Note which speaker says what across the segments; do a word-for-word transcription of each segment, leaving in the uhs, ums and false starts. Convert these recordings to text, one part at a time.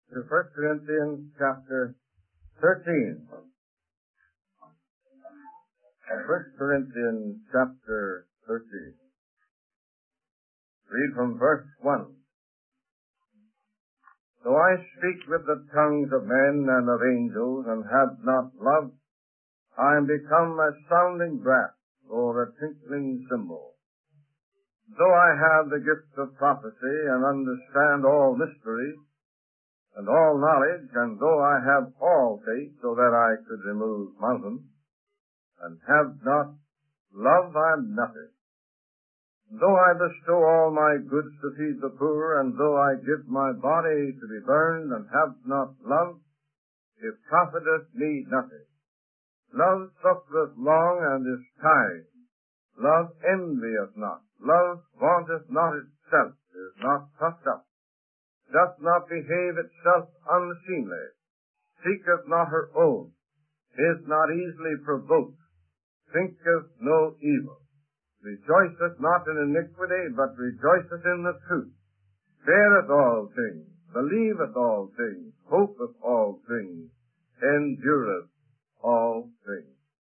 Speaker 1: to First Corinthians chapter thirteen. First Corinthians chapter thirteen. Read from verse one. Though I speak with the tongues of men and of angels, and have not love, I am become a sounding brass, or a tinkling cymbal. Though I have the gift of prophecy, and understand all mysteries, and all knowledge, and though I have all faith, so that I could remove mountains, and have not love, I am nothing. Though I bestow all my goods to feed the poor, and though I give my body to be burned, and have not love, it profiteth me nothing. Love suffereth long, and is kind. Love envieth not. Love vaunteth not itself, is not puffed up, doth not behave itself unseemly, seeketh not her own, is not easily provoked, thinketh no evil, rejoiceth not in iniquity, but rejoiceth in the truth, beareth all things, believeth all things, hopeth all things, endureth all things.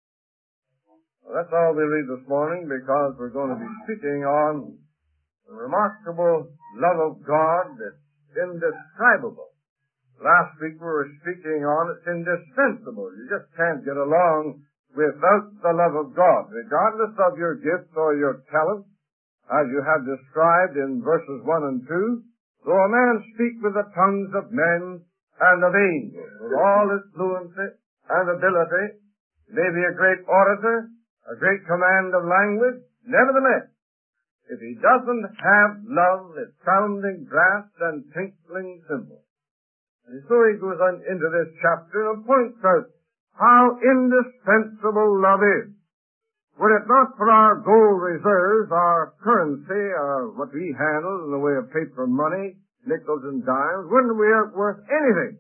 Speaker 1: Well, that's all we read this morning, because we're going to be speaking on the remarkable love of God that's indescribable. Last week we were speaking on it's indispensable. You just can't get along without the love of God, regardless of your gifts or your talents, as you have described in verses one and two. Though a man speak with the tongues of men and of angels, with all his fluency and ability, may be a great orator, a great command of language, nevertheless, if he doesn't have love, it's sounding brass and tinkling cymbals. And so he goes on into this chapter and points out how indispensable love is. Were it not for our gold reserves, our currency, or what we handle in the way of paper money, nickels and dimes, wouldn't we be worth anything?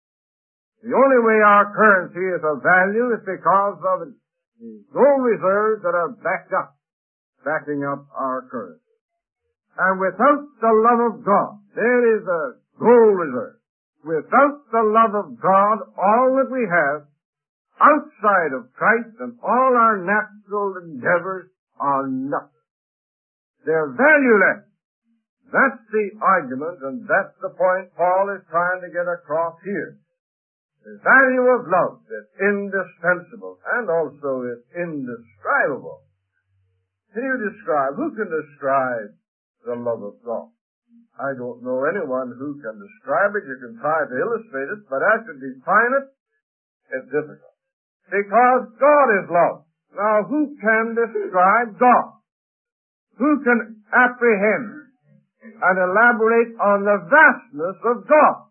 Speaker 1: The only way our currency is of value is because of the gold reserves that are backed up, backing up our currency. And without the love of God, there is a gold reserve. Without the love of God, all that we have outside of Christ and all our natural endeavors are nothing. They're valueless. That's the argument, and that's the point Paul is trying to get across here. The value of love is indispensable and also is indescribable. Can you describe, who can describe the love of God? I don't know anyone who can describe it. You can try to illustrate it, but as to define it, it's difficult. Because God is love. Now, who can describe God? Who can apprehend and elaborate on the vastness of God?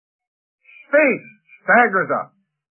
Speaker 1: Space staggers us.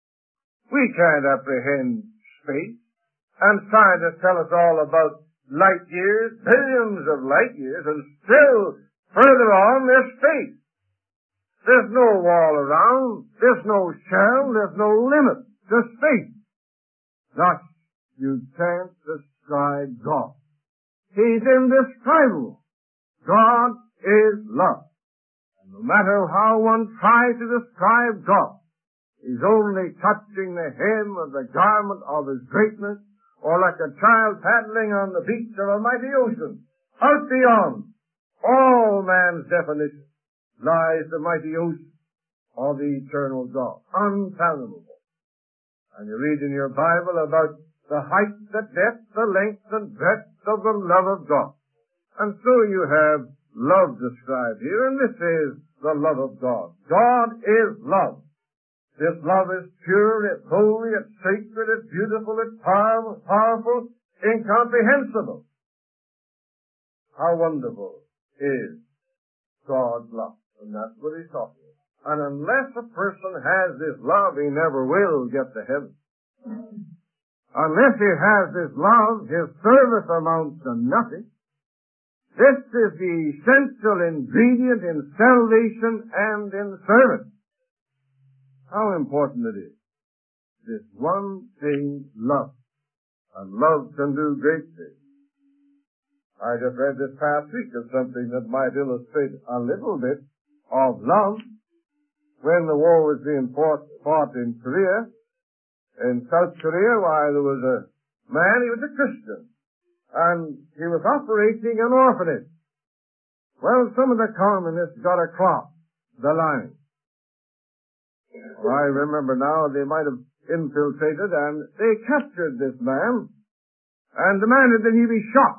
Speaker 1: We can't apprehend space. And scientists tell us all about light years, billions of light years, and still further on there's space. There's no wall around, there's no shell, there's no limit to space. Thus, you can't describe God. He's indescribable. God is love. And no matter how one tries to describe God, he's only touching the hem of the garment of his greatness, or like a child paddling on the beach of a mighty ocean. Out beyond all man's definition lies the mighty ocean of the eternal God, unfathomable. And you read in your Bible about the height, the depth, the length, and breadth of the love of God. And so you have love described here, and this is the love of God. God is love. This love is pure, it's holy, it's sacred, it's beautiful, it's powerful, powerful, incomprehensible. How wonderful is God's love. And that's what he's talking about. And unless a person has this love, he never will get to heaven. Unless he has this love, his service amounts to nothing. This is the essential ingredient in salvation and in service. How important it is. This one thing, love. And love can do great things. I just read this past week of something that might illustrate a little bit of love. when the war was being fought, fought in Korea, in South Korea, why, there was a man, he was a Christian, and he was operating an orphanage. Well, some of the communists got across the line. I remember now they might have infiltrated, and they captured this man and demanded that he be shot.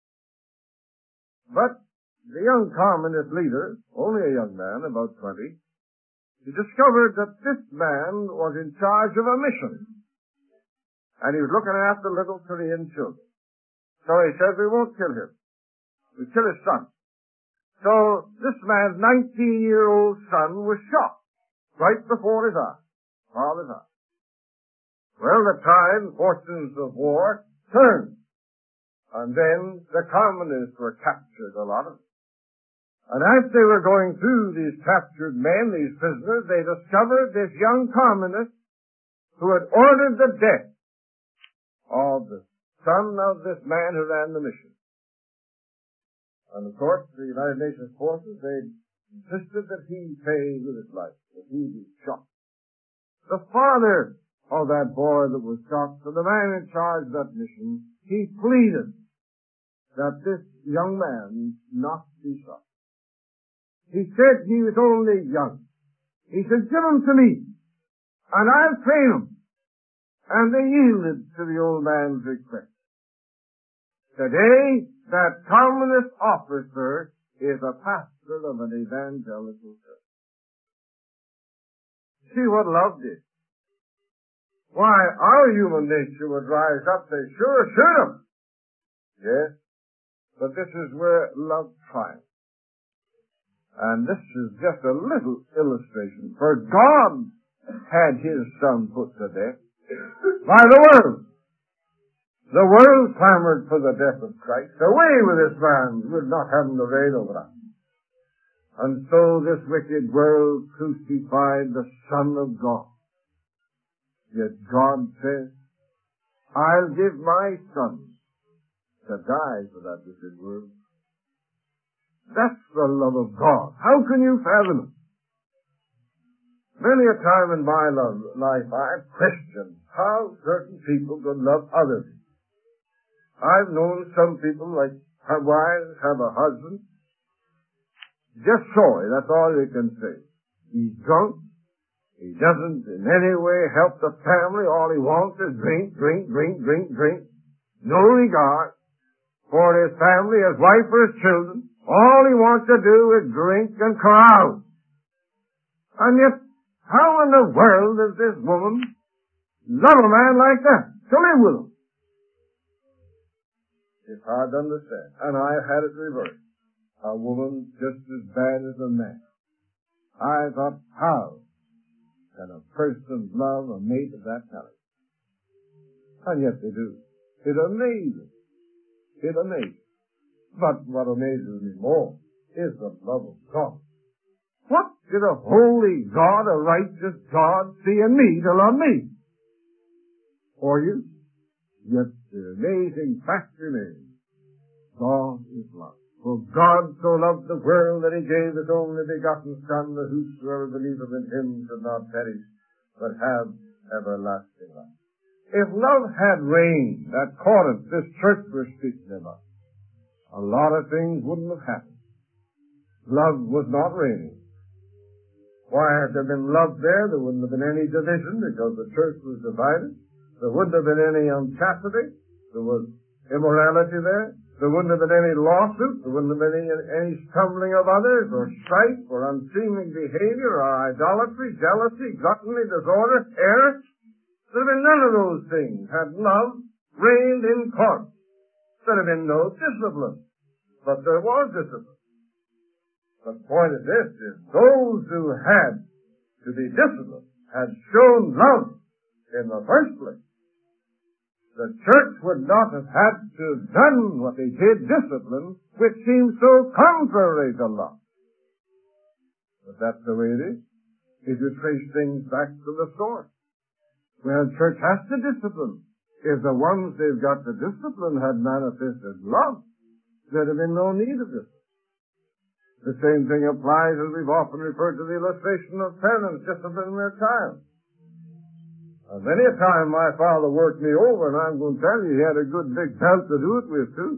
Speaker 1: But the young communist leader, only a young man, about twenty, he discovered that this man was in charge of a mission, and he was looking after little Korean children. So he said, we won't kill him. We kill his son. So this man's nineteen-year-old son was shot right before his eyes, father's eyes. Well, the tide and fortunes of war turned, and then the communists were captured, a lot of them. And as they were going through these captured men, these prisoners, they discovered this young communist who had ordered the death of the son of this man who ran the mission. And of course, the United Nations forces, they insisted that he pay with his life, that he be shot. The father of that boy that was shot, and the man in charge of that mission, he pleaded that this young man not be shot. He said he was only young. He said, give him to me, and I'll train him. And they yielded to the old man's request. Today, that communist officer is a pastor of an evangelical church. See what love did. Why, our human nature would rise up and say, sure, shoot him. Yes, but this is where love triumphs. And this is just a little illustration. For God had his son put to death by the world. The world clamored for the death of Christ. Away with this man, we would not have him to reign over us. And so this wicked world crucified the Son of God. Yet God says, I'll give my son to die for that wicked world. That's the love of God. How can you fathom it? Many a time in my love, life I've questioned how certain people could love others. I've known some people, like have wives, have a husband, just sorry, that's all they can say. He's drunk. He doesn't in any way help the family. All he wants is drink, drink, drink, drink, drink. No regard for his family, his wife, or his children. All he wants to do is drink and carouse. And yet, how in the world does this woman love a man like that, to live with him? It's hard to understand. And I've had it reversed. A woman just as bad as a man. I thought, how can a person love a mate of that kind? And yet they do. It amazes. It amazes. But what amazes me more is the love of God. What did a holy God, a righteous God, see in me to love me? Or you? Yet the amazing fact remains. God is love. For God so loved the world that he gave his only begotten Son, that whosoever believeth in him should not perish, but have everlasting life. If love had reigned at Corinth, this church we're speaking about, a lot of things wouldn't have happened. Love was not reigning. Why, had there been love there, there wouldn't have been any division, because the church was divided. There wouldn't have been any unchastity. There was immorality there. There wouldn't have been any lawsuit. There wouldn't have been any, any stumbling of others, or strife, or unseemly behavior, or idolatry, jealousy, gluttony, disorder, error. There would have been none of those things had love reigned in Corinth. There would have been no discipline. But there was discipline. The point of this is those who had to be disciplined had shown love in the first place. The church would not have had to have done what they did, discipline, which seems so contrary to love. But that's the way it is. If you trace things back to the source. Well, church has to discipline. If the ones they've got to discipline had manifested love, there'd have been no need of this. The same thing applies, as we've often referred to, the illustration of parents disciplining their child. Uh, many a time my father worked me over, and I'm going to tell you, he had a good big belt to do it with, too.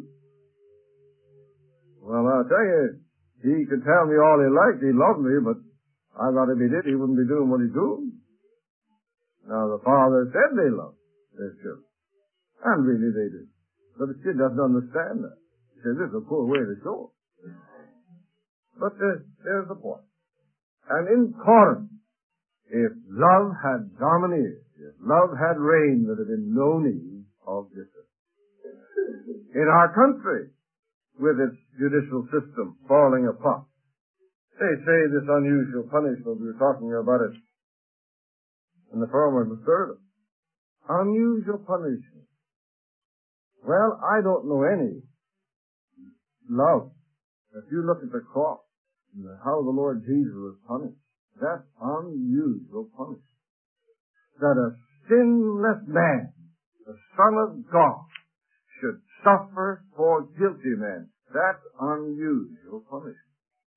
Speaker 1: Well, I'll tell you, he could tell me all he liked. He loved me, but I thought if he did, he wouldn't be doing what he's doing. Now, the father said they loved their children. And really they did. But the kid doesn't understand that. He says, this is a poor way to show it. But there's, there's the point. And in Corinth, if love had dominated, if love had reigned, there would have been no need of discipline. In our country, with its judicial system falling apart, they say this unusual punishment, we were talking about it in the former service. Unusual punishment. Well, I don't know any love. If you look at the cross, and how the Lord Jesus was punished, that's unusual punishment. That a sinless man, the Son of God, should suffer for guilty men. That's unusual punishment.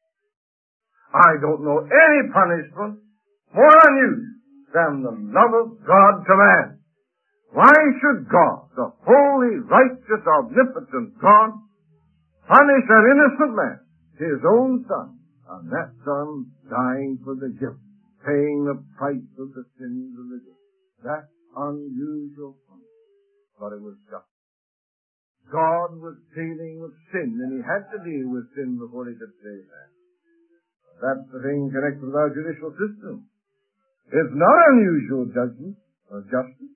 Speaker 1: I don't know any punishment more unusual than the love of God to man. Why should God, the holy, righteous, omnipotent God, punish an innocent man, his own son, and that son dying for the guilt, paying the price of the sins of the guilt? That's unusual punishment, but it was just. God was dealing with sin, and he had to deal with sin before he could save man. That's the thing connected with our judicial system. It's not unusual judgment or justice,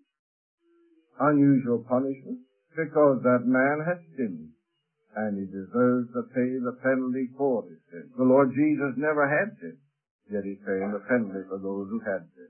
Speaker 1: unusual punishment, because that man has sinned, and he deserves to pay the penalty for his sin. The Lord Jesus never had sin, yet he's paying the penalty for those who had sin.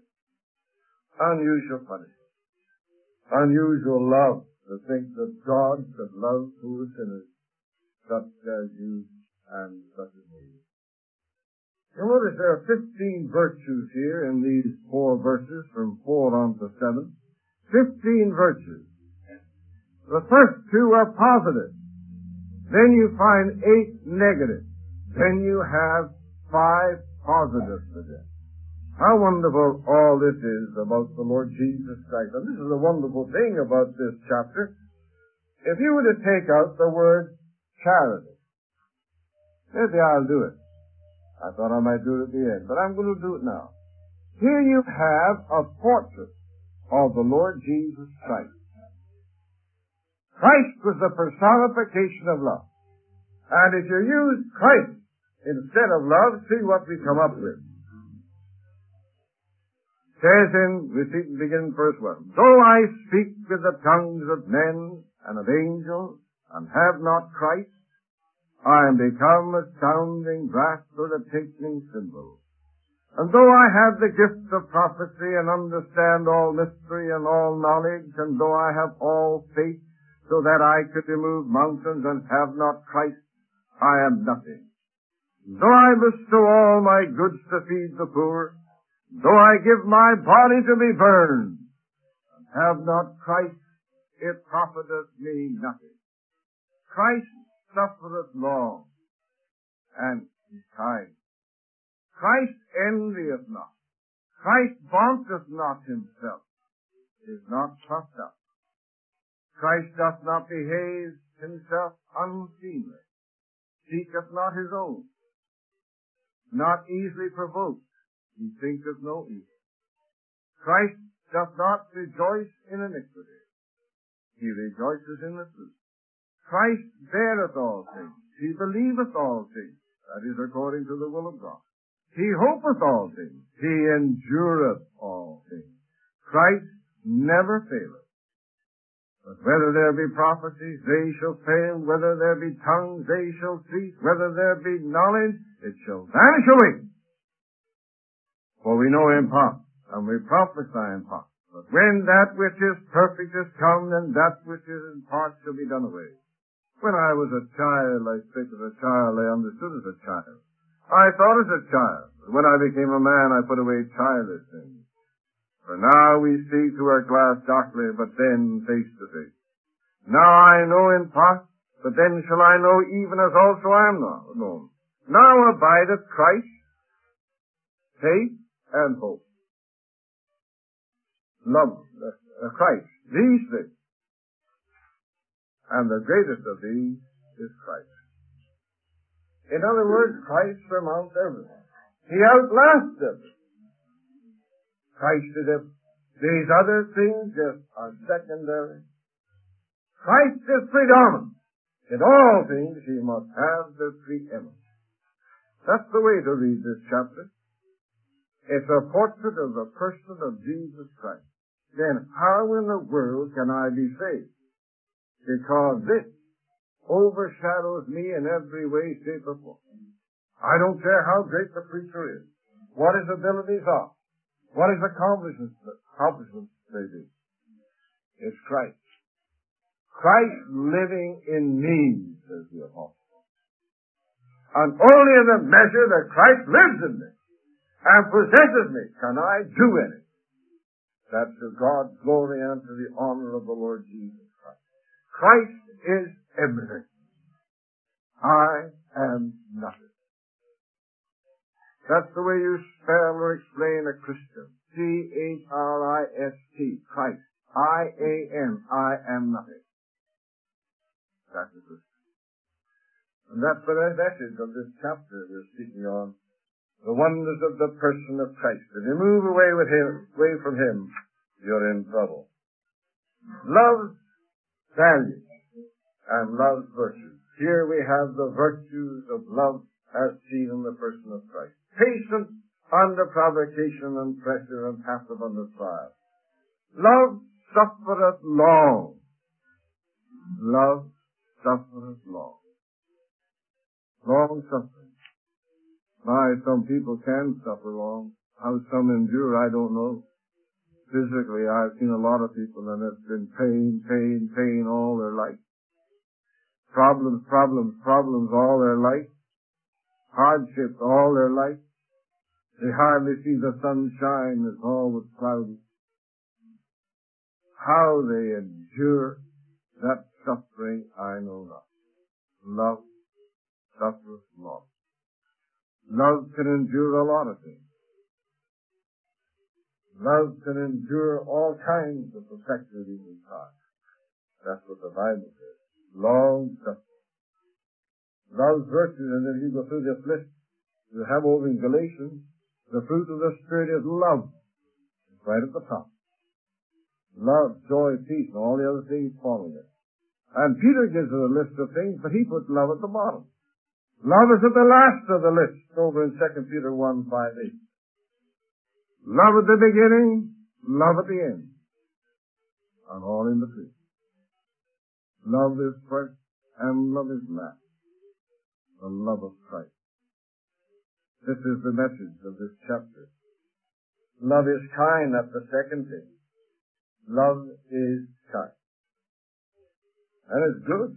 Speaker 1: Unusual punishment. Unusual love, to think that God could love poor sinners, such as you and such as me. You'll notice there are fifteen virtues here in these four verses, from four on to seven. Fifteen virtues. The first two are positive. Then you find eight negative. Then you have five positives to them. How wonderful all this is about the Lord Jesus Christ. And this is the wonderful thing about this chapter. If you were to take out the word charity, maybe I'll do it. I thought I might do it at the end, but I'm going to do it now. Here you have a portrait of the Lord Jesus Christ. Christ was the personification of love. And if you use Christ instead of love, see what we come up with. It says in, we see it begin verse one, though I speak with the tongues of men and of angels, and have not Christ, I am become a sounding brass or a tinkling cymbal. And though I have the gift of prophecy and understand all mystery and all knowledge, and though I have all faith so that I could remove mountains and have not Christ, I am nothing. Though I bestow all my goods to feed the poor, though I give my body to be burned, and have not Christ, it profiteth me nothing. Christ suffereth long, and is kind. Christ envieth not. Christ vaunteth not himself, is not puffed up. Christ doth not behave himself unseemly, seeketh not his own, not easily provoked, he thinketh no evil. Christ doth not rejoice in iniquity, he rejoices in the truth. Christ beareth all things, he believeth all things, that is according to the will of God. He hopeth all things, he endureth all things. Christ never faileth. But whether there be prophecies, they shall fail. Whether there be tongues, they shall cease. Whether there be knowledge, it shall vanish away. For we know in part, and we prophesy in part. But when that which is perfect is come, then that which is in part shall be done away. When I was a child, I spake as a child, I understood as a child. I thought as a child. But when I became a man, I put away childish things. For now we see through our glass darkly, but then face to face. Now I know in part, but then shall I know even as also I am known. Now abideth Christ, faith, and hope. Love, uh, Christ, these things. And the greatest of these is Christ. In other words, Christ surmounts everything. He outlasts everything. Christ did it. These other things just are secondary. Christ is predominant. In all things he must have the preeminence. That's the way to read this chapter. It's a portrait of the person of Jesus Christ. Then how in the world can I be saved? Because this overshadows me in every way, shape, or form. I don't care how great the preacher is, what his abilities are, what his accomplishments, accomplishments they do. It's Christ. Christ living in me, says the apostle. And only in the measure that Christ lives in me and possesses me can I do anything. That's to God's glory and to the honor of the Lord Jesus Christ. Christ is everything. I am nothing. That's the way you spell or explain a Christian. C H R I S T, Christ. I A M, I am nothing. That's a Christian. And that's the message of this chapter we're speaking on. The wonders of the person of Christ. If you move away with him, away from him, you're in trouble. Love's value and love's virtues. Here we have the virtues of love as seen in the person of Christ. Patient under provocation and pressure and passive under trial. Love suffereth long. Love suffereth long. Long suffering. My, some people can suffer long. How some endure, I don't know. Physically, I've seen a lot of people and it's been pain, pain, pain all their life. Problems, problems, problems all their life. Hardships all their life. They hardly see the sunshine. It's always cloudy. How they endure that suffering, I know not. Love suffereth long. Love can endure a lot of things. Love can endure all kinds of perspectives in time. That's what the Bible says. Long suffering. Love's virtue, and then you go through this list you have over in Galatians. The fruit of the Spirit is love. It's right at the top. Love, joy, peace, and all the other things following it. And Peter gives it a list of things, but he puts love at the bottom. Love is at the last of the list over in Second Peter one, five, eight. Love at the beginning, love at the end, and all in between. Love is first, and love is last. The love of Christ. This is the message of this chapter. Love is kind, that's the second thing. Love is kind. And it's good.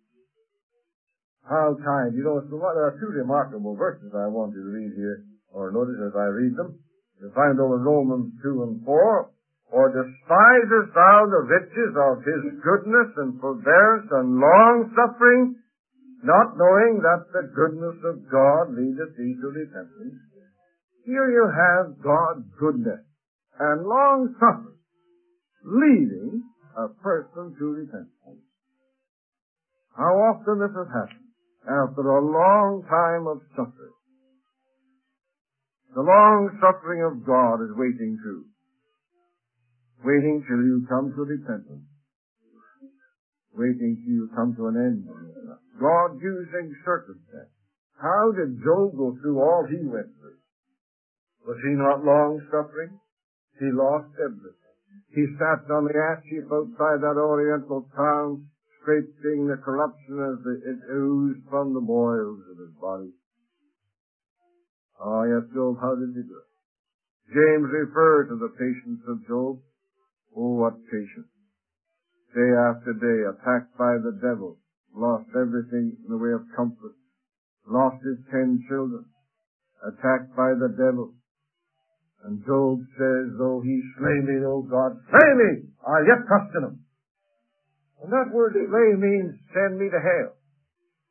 Speaker 1: How kind. You know, there are two remarkable verses I want you to read here, or notice as I read them. You find over Romans two and four, or despisest thou the riches of his goodness and forbearance and long suffering, not knowing that the goodness of God leadeth thee to repentance. Here you have God's goodness and long suffering leading a person to repentance. How often this has happened? After a long time of suffering. The long suffering of God is waiting too. Waiting till you come to repentance. Waiting till you come to an end. God using circumstance. How did Job go through all he went through? Was he not long suffering? He lost everything. He sat on the ash heap outside that oriental town, scraping the corruption as it oozed from the boils of his body. Oh, yes, Job, how did he do it? James refers to the patience of Job. Oh, what patience. Day after day, attacked by the devil, lost everything in the way of comfort, lost his ten children, attacked by the devil. And Job says, though he slay me, O God, slay me, I'll yet trust in him. And that word slay means send me to hell.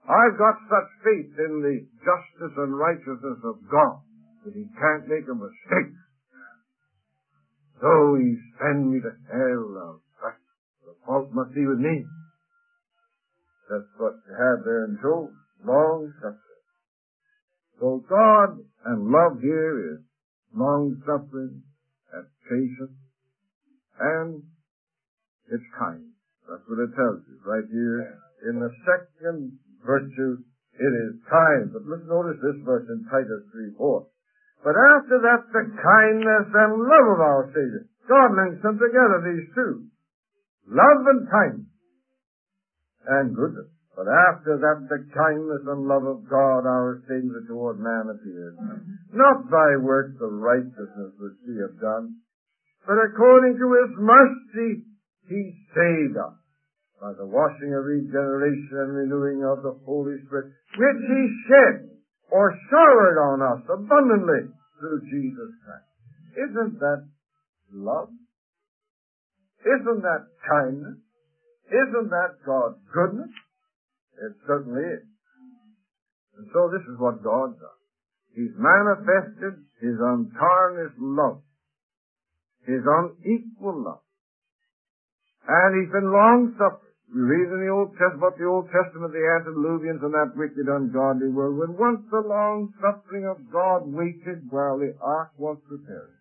Speaker 1: I've got such faith in the justice and righteousness of God that He can't make a mistake. Though He send me to hell, I'll trust the fault must be with me. That's what you have there in Job. Long suffering. So God and love here is long suffering and patience, and it's kind. That's what it tells you right here in the second virtue. It is kind. But let's notice this verse in Titus three four. But after that, the kindness and love of our Savior. God links them together, these two. Love and kindness and goodness. But after that, the kindness and love of God, our Savior, toward man appeared. Not by works of righteousness which we have done, but according to His mercy, He saved us by the washing of regeneration and renewing of the Holy Spirit, which He shed or showered on us abundantly through Jesus Christ. Isn't that love? Isn't that kindness? Isn't that God's goodness? It certainly is. And so this is what God does. He's manifested His untarnished love, His unequal love. And He's been long-suffering. We read in the Old Testament about the Old Testament, the antediluvians and that wicked, ungodly world, when once the long-suffering of God waited while the ark was preparing.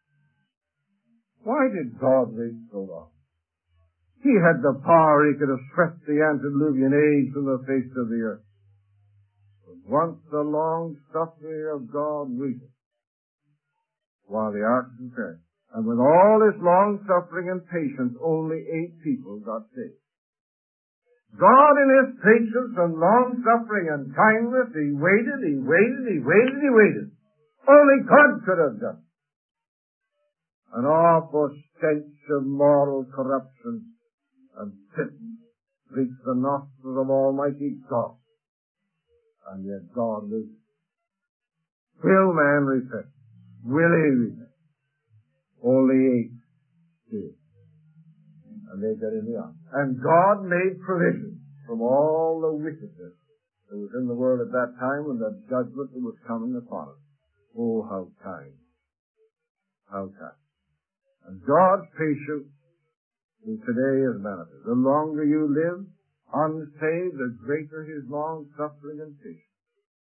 Speaker 1: Why did God wait so long? He had the power. He could have swept the antediluvian age from the face of the earth. But once the long-suffering of God waited while the ark was preparing. And with all this long-suffering and patience, only eight people got saved. God in His patience and long-suffering and kindness, He waited, He waited, He waited, He waited. Only God could have done. An awful stench of moral corruption and sin reached the nostrils of Almighty God. And yet God was, will man repent? Will he repent? Only eight did. And they got in the ark. And God made provision from all the wickedness that was in the world at that time and the judgment that was coming upon it. Oh, how kind. How kind. And God's patience is today is manifest. The longer you live unsaved, the greater His long-suffering and patience.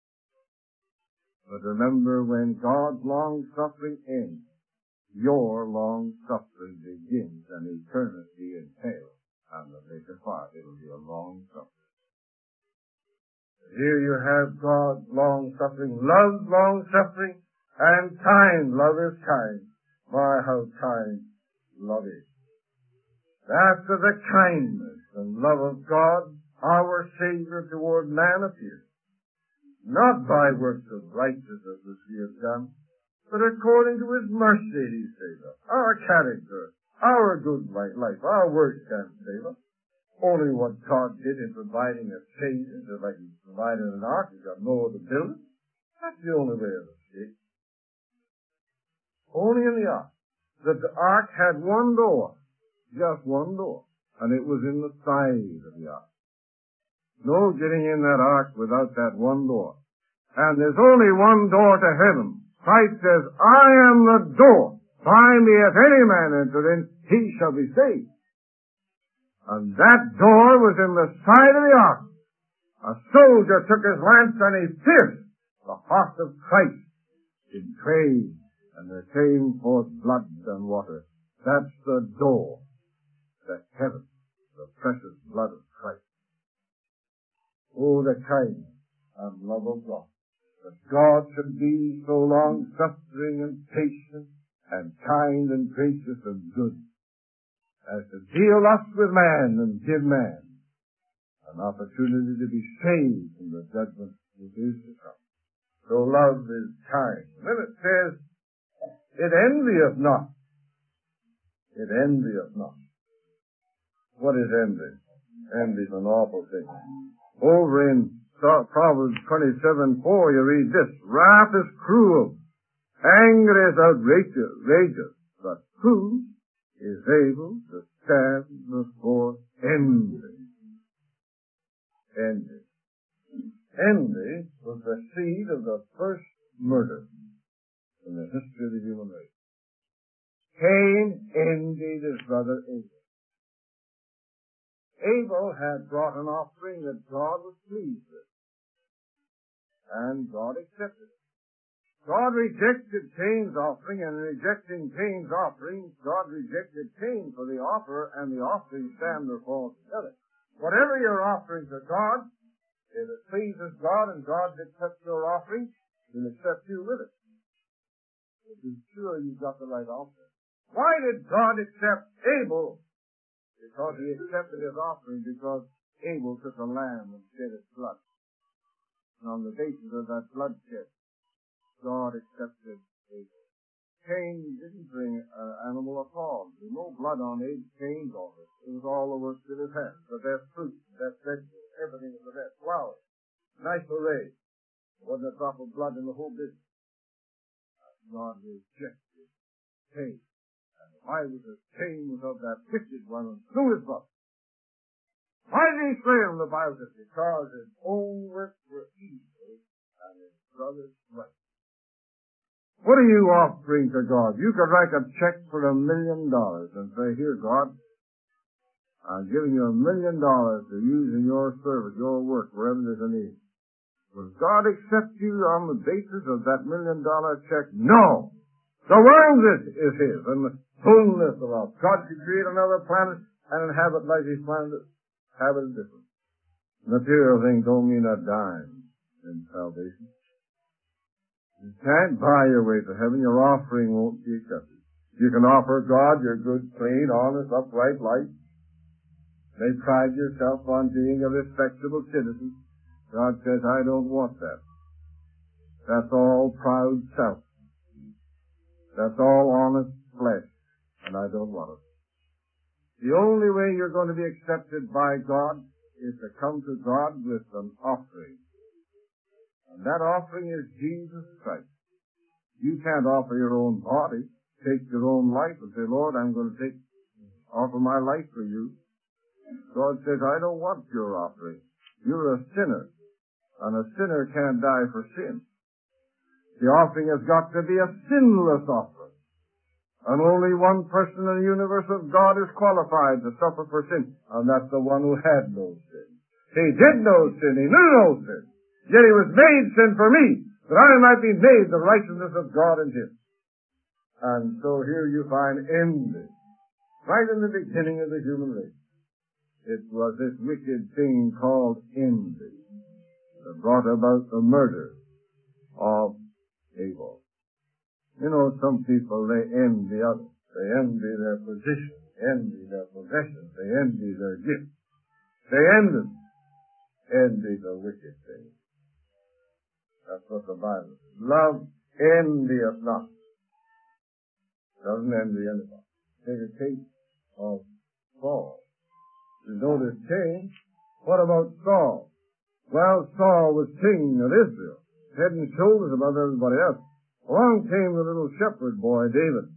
Speaker 1: But remember, when God's long-suffering ends, your long-suffering begins an eternity in hell and the lake of fire. It will be a long-suffering. Here you have God's long-suffering, love long-suffering, and kind. Love is kind. My, how kind love is. After the kindness and love of God, our Savior toward man appeared. Not by works of righteousness which we have done, but according to His mercy He saved us. Our character, our good life, our works can't save us. Only what God did in providing a Savior, just like He provided an ark, He got Noah to build it. That's the only way of escape. Only in the ark. That the ark had one door, just one door, and it was in the side of the ark. No getting in that ark without that one door. And there's only one door to heaven. Christ says, I am the door. By me, if any man enter in, he shall be saved. And that door was in the side of the ark. A soldier took his lance and he pierced the heart of Christ in trade, and there came forth blood and water. That's the door to heaven, the precious blood of Christ. Oh, the kindness and love of God. That God should be so long-suffering and patient and kind and gracious and good as to deal thus with man and give man an opportunity to be saved from the judgment that is to come. So love is kind. Then it says, it envieth not. It envieth not. What is envy? Envy is an awful thing. Over in Proverbs twenty-seven four, you read this, wrath is cruel, anger is outrageous, outrageous, but who is able to stand before envy? Envy. Envy was the seed of the first murder in the history of the human race. Cain envied his brother Abel. Abel had brought an offering that God was pleased with, and God accepted it. God rejected Cain's offering, and in rejecting Cain's offering, God rejected Cain for the offer, and the offering stand or fall together. Whatever your offering to God, if it pleases God and God accepts your offering, He'll accept you with it. Be sure you've got the right offering. Why did God accept Abel? Because He accepted his offering because Abel took a lamb and shed its blood. And on the basis of that bloodshed, God accepted Abel. Cain didn't bring an animal at all. There was no blood on Cain's altar. It was all the work of his hands. The best fruit, the best vegetable, everything was the best. Flowers, nice array. There wasn't a drop of blood in the whole business. God rejected Cain. And why was it Cain was of that wicked one and slew his brother? Why did he slay him? The Bible says because his own works were evil and his brother's right. What are you offering to God? You could write a check for a million dollars and say, here, God, I'm giving you a million dollars to use in your service, your work, wherever there's a need. Will God accept you on the basis of that million dollar check? No! The world is, is His, and the fullness thereof. God could create another planet and inhabit like He's planned it, have it different. Material things don't mean a dime in salvation. You can't buy your way to heaven. Your offering won't be accepted. You can offer God your good, clean, honest, upright life. May pride yourself on being a respectable citizen. God says, I don't want that. That's all proud self. That's all honest flesh, and I don't want it. The only way you're going to be accepted by God is to come to God with an offering. And that offering is Jesus Christ. You can't offer your own body, take your own life and say, Lord, I'm going to take, offer my life for you. God says, I don't want your offering. You're a sinner. And a sinner can't die for sin. The offering has got to be a sinless offering. And only one person in the universe of God is qualified to suffer for sin, and that's the one who had no sin. He did no sin. He knew no sin. Yet He was made sin for me, that I might be made the righteousness of God in Him. And so here you find envy, right in the beginning of the human race. It was this wicked thing called envy that brought about the murder of Abel. You know, some people, they envy others. They envy their position, envy their possessions, they envy their gifts. They envy, envy the wicked things. That's what the Bible says. Love envieth not. Doesn't envy anybody. Take a case of Saul. You notice Cain. What about Saul? Well, Saul was king of Israel, head and shoulders above everybody else. Along came the little shepherd boy, David.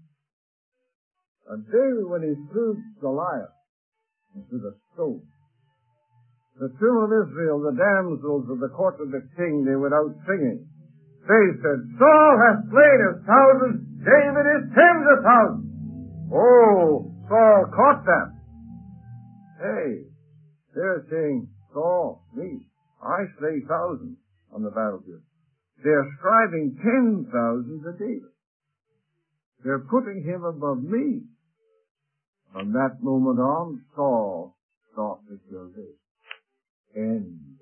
Speaker 1: And David, when he slew Goliath, was with a stone. The children of Israel, the damsels of the court of the king, they went out singing. They said, Saul hath slain his thousands, David his tens of thousands. Oh, Saul caught that. Hey, they're saying, Saul, me, I slay thousands on the battlefield. They're ascribing ten thousand to David. They're putting him above me. From that moment on, Saul sought to kill David. End.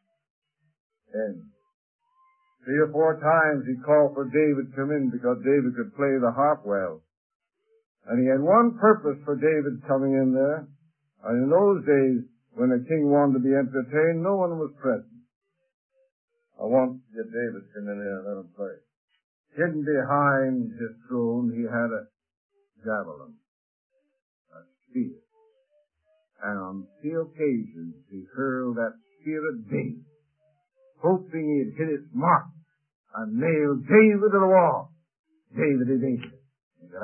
Speaker 1: End. Three or four times he called for David to come in because David could play the harp well. And he had one purpose for David coming in there. And in those days, when a king wanted to be entertained, no one was present. I want to get David to come in here and let him play. Hidden behind his throne, he had a javelin, a spear. And on few occasions, he hurled that spear at David, hoping he'd hit its mark and nail David to the wall. David evaded it.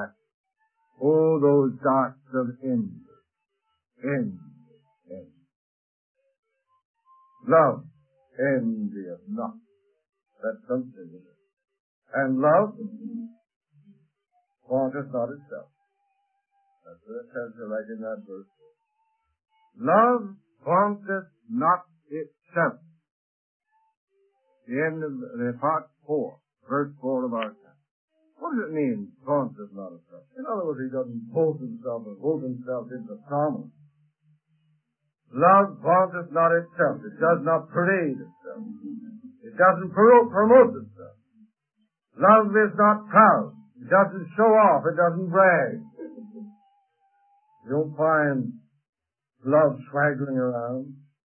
Speaker 1: Oh, those darts of envy. Envy. Envy. Love. envieth not. That's something, isn't it? And love vaunteth not itself. That's what it tells you right in that verse. Love vaunteth not itself. The end of the part four, verse four of our time. What does it mean, vaunteth not itself? In other words, he doesn't boast himself and hold himself into prominence. Love vaunteth not itself. It does not parade itself. It doesn't pro- promote itself. Love is not proud. It doesn't show off. It doesn't brag. You don't find love swaggering around.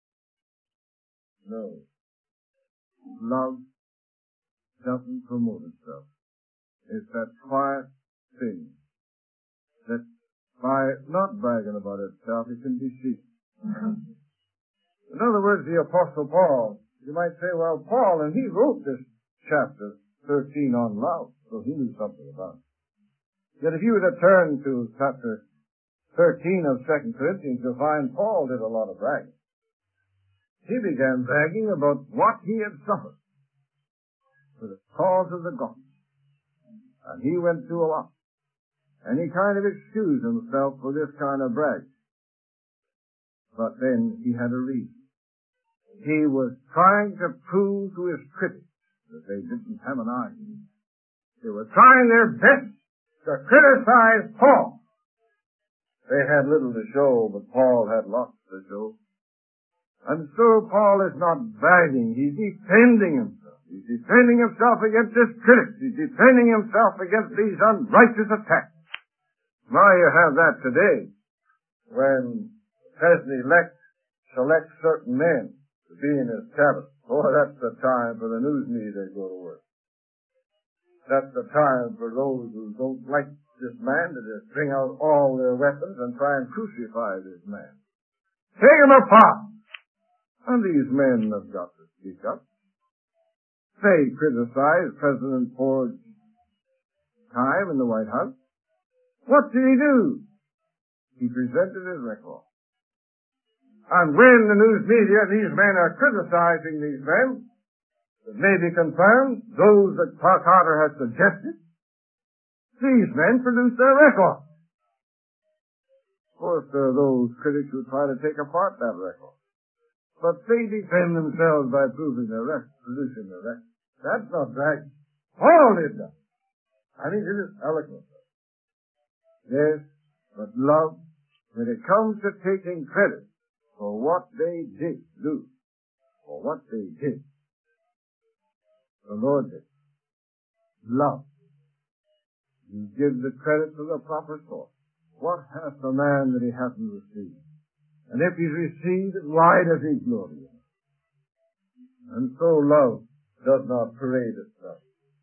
Speaker 1: No. Love doesn't promote itself. It's that quiet thing that by not bragging about itself, it can be seen. In other words, the Apostle Paul, you might say, well, Paul, and he wrote this chapter thirteen on love, so he knew something about it. Yet if you were to turn to chapter thirteen of Second Corinthians, you'll find Paul did a lot of bragging. He began bragging about what he had suffered for the cause of the gospel. And he went through a lot. And he kind of excused himself for this kind of brag. But then he had a reason. He was trying to prove to his critics that they didn't have an argument. They were trying their best to criticize Paul. They had little to show, but Paul had lots to show. And so Paul is not bragging. He's defending himself. He's defending himself against his critics. He's defending himself against these unrighteous attacks. Now you have that today when the President-elect selects certain men to be in his cabinet. Boy, that's the time for the news media to go to work. That's the time for those who don't like this man to just bring out all their weapons and try and crucify this man. Take him apart! And these men have got to speak up. They criticized President Ford's time in the White House. What did he do? He presented his record. And when the news media, these men are criticizing these men, it may be confirmed, those that Carter has suggested, these men produce their record. Of course, there are those critics who try to take apart that record. But they defend themselves by proving their record, producing their record. That's not bragging. Paul did that. And he did it eloquently. Yes, but love, when it comes to taking credit for what they did do, for what they did, the Lord did. Love. You give the credit to the proper source. What hath the man that he hasn't received? And if he's received it, why does he glory in it? And so love does not parade itself.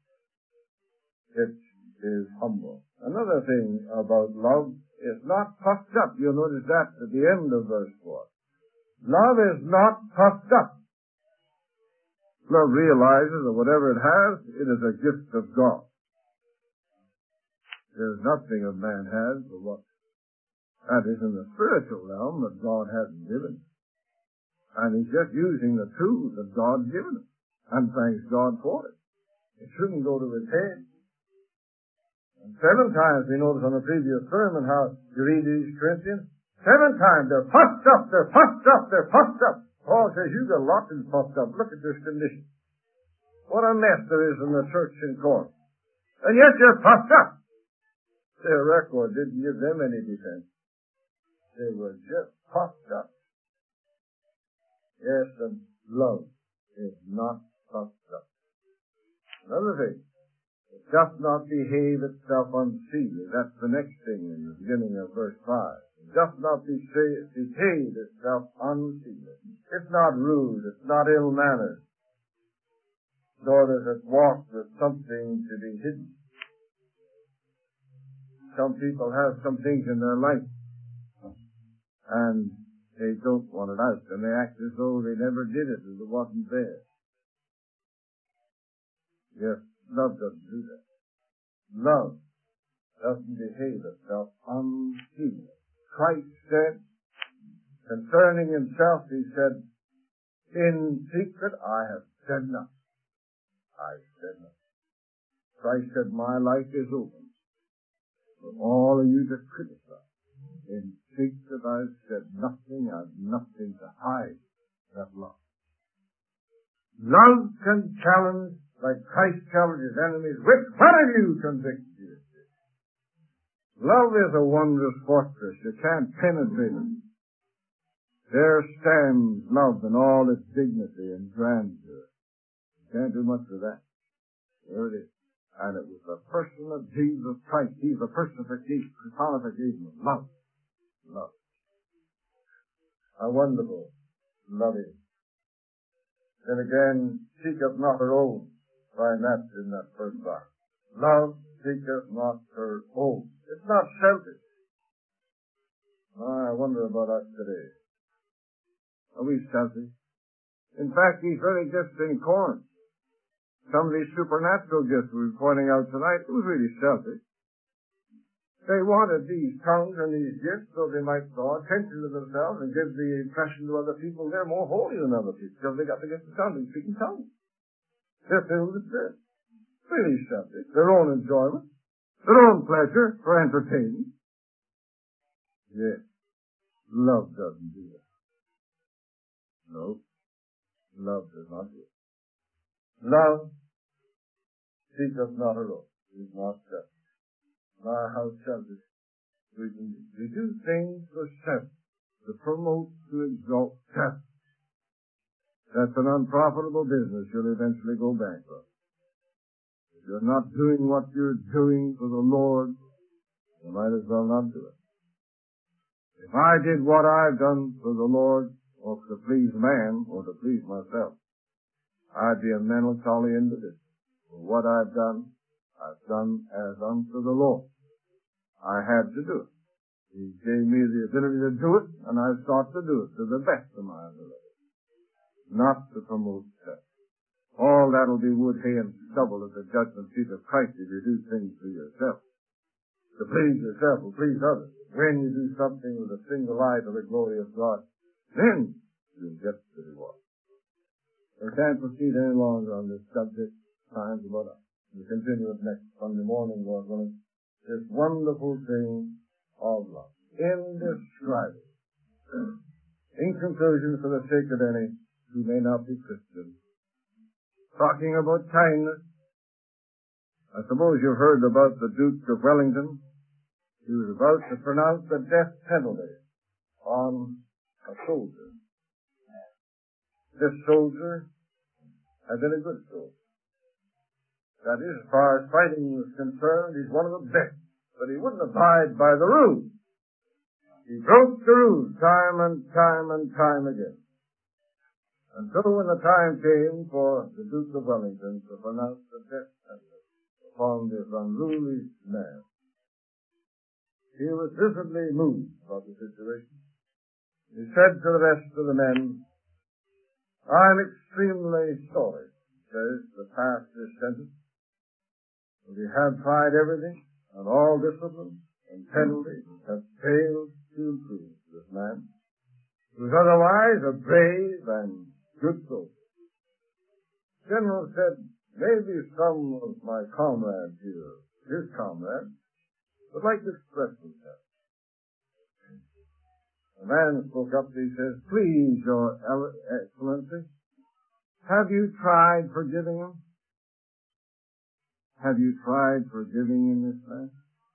Speaker 1: It is humble. Another thing about love is not puffed up. You'll notice that at the end of verse four. Love is not puffed up. Love realizes that whatever it has, it is a gift of God. There's nothing a man has but what that is in the spiritual realm that God hasn't given. And he's just using the tools that God's given him. And thanks God for it. It shouldn't go to his head. And seven times, we noticed on the previous sermon how you read these Corinthians, seven times they're puffed up, they're puffed up, they're puffed up. Paul says, you've got a lot to be puffed up. Look at this condition. What a mess there is in the church in Corinth. And yet they're puffed up. Their record didn't give them any defense. They were just puffed up. Yes, and love is not puffed up. Another thing, it does not behave itself unseemly. That's the next thing in the beginning of verse five. It does not behave itself unseemly. It's not rude. It's not ill-mannered. Nor does it walk with something to be hidden. Some people have some things in their life, and they don't want it out, and they act as though they never did it, as it wasn't there. Yes, love doesn't do that. Love doesn't behave itself unseemly. Christ said, concerning himself, he said, In secret I have said nothing. I said nothing. Christ said, my life is open for all of you to criticize. In secret I've said nothing. I've nothing to hide that love. Love can challenge like Christ challenged his enemies. Which one of you convicts you? Love is a wondrous fortress. You can't penetrate it. There stands love in all its dignity and grandeur. You can't do much with that. There it is. And it was the person of Jesus Christ. He's the personification of love. Love. How wonderful love is. Then again, seeketh not her own. Find that in that first verse. Love seeketh not her own. It's not selfish. Oh, I wonder about us today. Are we selfish? In fact, these very gifts in Corinth, some of these supernatural gifts we were pointing out tonight, it was really selfish. They wanted these tongues and these gifts so they might draw attention to themselves and give the impression to other people they're more holy than other people because they got the gift of tongues, speaking tongues. They're filled with the Spirit. Really selfish. Their own enjoyment, their own pleasure for entertainment. Yes. Love doesn't do that. No. Love does not do it. Love seeketh not her own. It is not selfish. Ah, how selfish we can be. We do things for self, to promote, to exalt self. That's an unprofitable business. You'll eventually go bankrupt. If you're not doing what you're doing for the Lord, you might as well not do it. If I did what I've done for the Lord, or to please man, or to please myself, I'd be a melancholy individual. For what I've done, I've done as unto the Lord. I had to do it. He gave me the ability to do it, and I sought to do it to the best of my ability. Not to promote self. All that'll be wood, hay, and stubble at the judgment seat of Christ if you do things for yourself. To please yourself or please others. When you do something with a single eye to the glory of God, then you'll get the reward. We can't proceed any longer on this subject. Time's about up. We'll continue it next Sunday morning, Lord willing. This wonderful thing of love. Indescribable. In conclusion, for the sake of any who may not be Christians, talking about kindness, I suppose you've heard about the Duke of Wellington. He was about to pronounce the death penalty on a soldier. This soldier had been a good soldier. That is, as far as fighting was concerned, he's one of the best. But he wouldn't abide by the rules. He broke the rules time and time and time again. And so when the time came for the Duke of Wellington to pronounce the death penalty upon this unruly man, he was visibly moved about the situation. He said to the rest of the men, I'm extremely sorry, he says, to pass this sentence. We have tried everything, and all discipline and penalties have failed to improve this man, who was otherwise a brave and good soldier. The general said, maybe some of my comrades here, his comrades, would like to express themselves. The man spoke up, he says, please, Your Excellency, have you tried forgiving him? Have you tried forgiving in this man?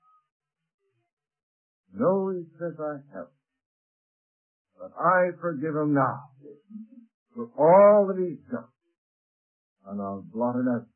Speaker 1: No, he says, I haven't. But I forgive him now for all that he's done. And I'll blot it out.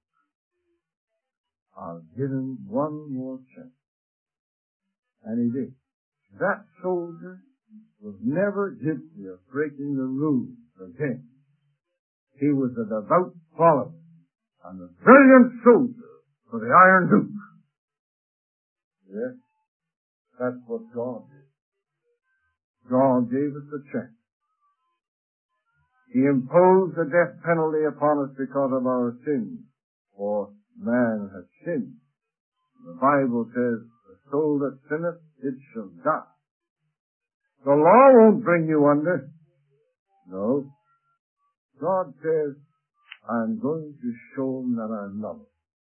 Speaker 1: I'll give him one more chance. And he did. That soldier was never guilty of breaking the rules again. He was a devout follower and a brilliant soldier for the Iron Duke. Yes, that's what God did. God gave us a chance. He imposed the death penalty upon us because of our sins, for man has sinned. The Bible says, the soul that sinneth, it shall die. The law won't bring you under. No. God says, I'm going to show them that I love them.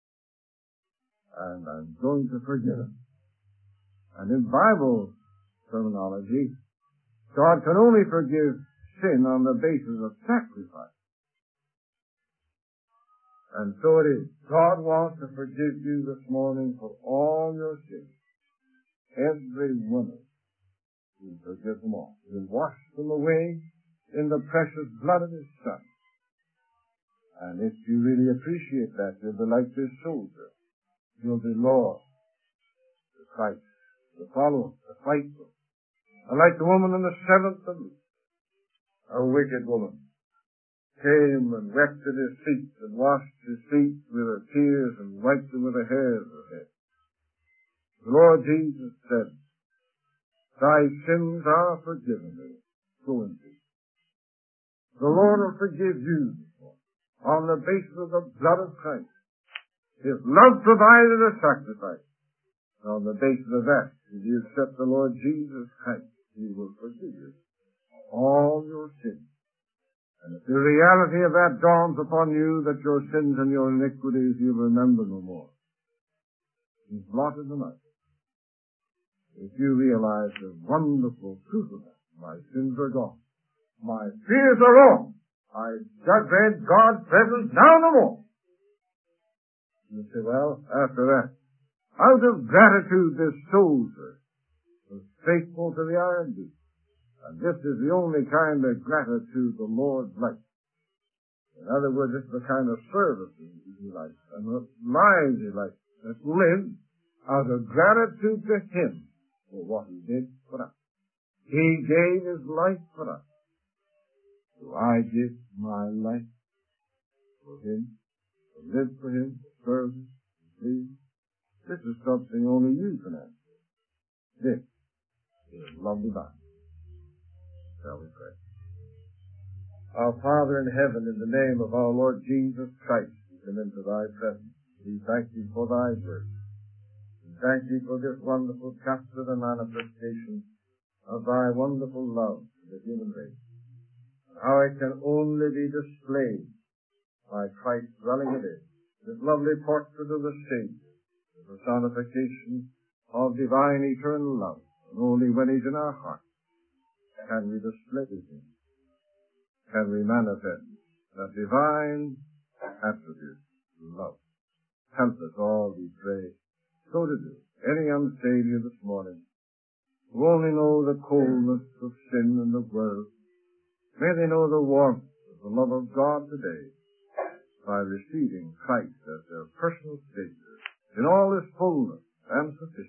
Speaker 1: And I'm going to forgive them. And in Bible terminology, God can only forgive sin on the basis of sacrifice. And so it is. God wants to forgive you this morning for all your sins. Every one of them. He'll forgive them all. He'll wash them away in the precious blood of His Son. And if you really appreciate that, you'll be like this soldier. You'll be loyal to Christ, to follow Him, to fight for Him. And like the woman in the seventh of Luke, a wicked woman, came and wept at His feet and washed His feet with her tears and wiped them with the hairs of her head. The Lord Jesus said, thy sins are forgiven thee. Go in peace. The Lord will forgive you on the basis of the blood of Christ. His love provided a sacrifice. And on the basis of that, if you accept the Lord Jesus Christ, He will forgive you all your sins. And if the reality of that dawns upon you, that your sins and your iniquities you remember no more, He's blotted them out. If you realize the wonderful truth of that, my sins are gone. My fears are gone. I dread God's presence now no more. You say, well, after that, out of gratitude this soldier was faithful to the iron beam. And this is the only kind of gratitude the Lord likes. In other words, this is the kind of service He likes, and the lives He likes, that live out of gratitude to Him for what He did for us. He gave His life for us. So I give my life for Him, to live for Him, to serve Him, to please. This is something only you can answer. This is love divine. Shall we pray? Our Father in heaven, in the name of our Lord Jesus Christ, we come into Thy presence. We thank Thee for Thy word. We thank Thee for this wonderful chapter, the manifestation of Thy wonderful love to the human race. And how it can only be displayed by Christ dwelling within. This lovely portrait of the Savior, the personification of divine eternal love. And only when He's in our hearts can we display Him. Can we manifest that divine attribute, love. Help us all, we pray, so to do. Any unsaved here this morning who only know the coldness of sin in the world, may they know the warmth of the love of God today by receiving Christ as their personal Savior in all His fullness and sufficiency.